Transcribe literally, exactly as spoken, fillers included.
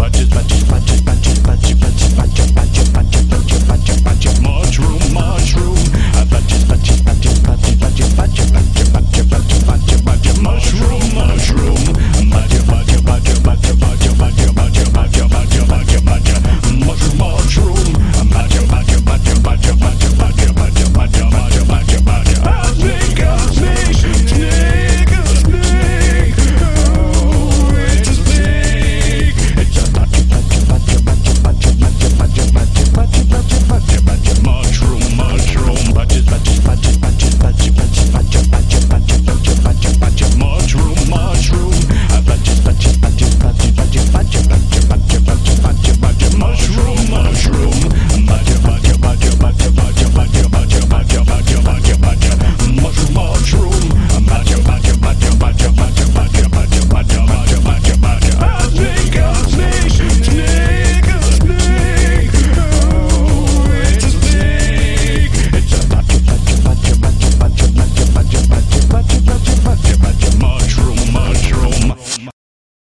budget, budget, budget, budget, budget, budget, budget, budget, budget, budget, budget, budget, mushroom, mushroom, budget, budget, budget, budget, budget, budget, budget, budget, budget, budget, budget, mushroom, mushroom, budget, budget, budget, budget, budget.